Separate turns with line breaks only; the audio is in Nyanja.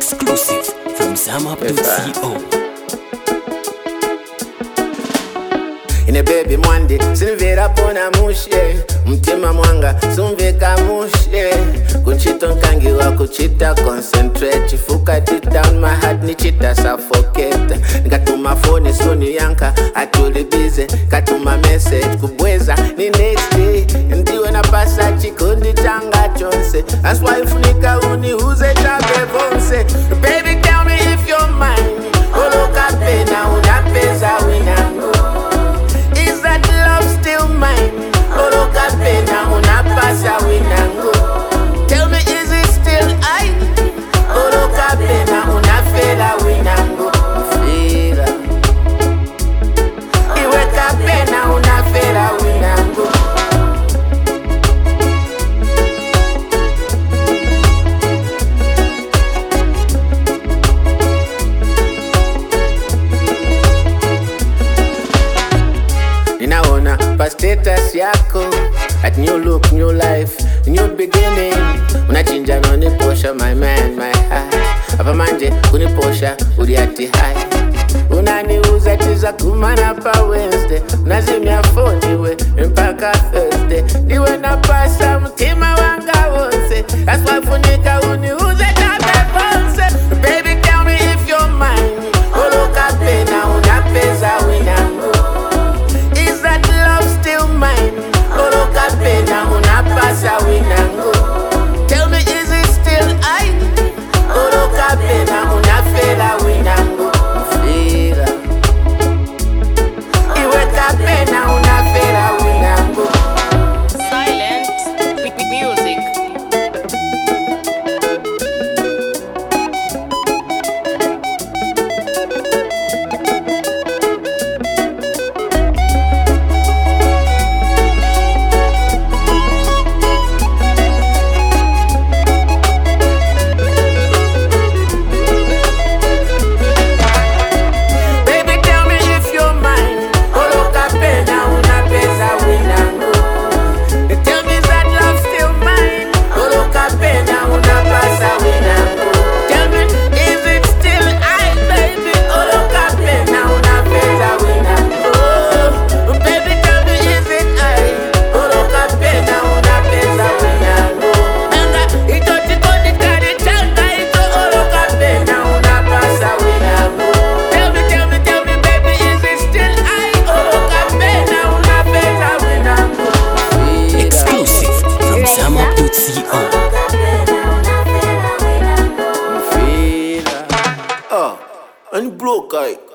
Exclusive from ZamUp.co.
Ine baby mwandi sinvera pona mushe mtima mwanga sumveka mushe kuchito nkangi wa kuchita concentrate chifuka deep down my heart nichita suffocate nikatuma phone soni yanka atuli busy katuma message kubweza ni next day ndiwe na pasa chikundi changa chonse that's why funika uniuze chabe vonse baby tell me if you're mine oloka pena unapeza winango. Is that love still mine? Oloka pena unapasa winango. Tell me, is it still I? Oloka pena unafela winango. Fela iweka pena unafela winango. Ninaona pa status yako at new look, new life, new beginning. Unachinja na uniposha my man, my heart. Hapa manje kuniposha uliati high. Unaniuza tiza kumana pa Wednesday. Unazimia phone we mpaka Thursday. Niwe na pasa mtima wanga wonse. That's why funika uniuze tabe bonse. Baby tell me if you're mine. Oloka pena unapeza winango. Is that love still mine? Oloka pena unapasa winango. Tell me, is it still I? Oloka pena unafela winango. Fela iweka pena unafela winango.
Silent music.
Baby, tell me if you're mine. Oloka pena unapeza winango. Tell me, is that love still mine? Oloka pena unapasa winango. Tell me, is it still I, baby? Oloka pena unapeza winango. Baby, tell me, is it I? Oloka pena unapeza winango. Nanga ito chikoni kari changa ito oloka pena unapasa winango. Tell me, baby, is it still I? Oloka pena unapeza winango.
Exclusive from ZamUp.co.
Oh, and broke eye.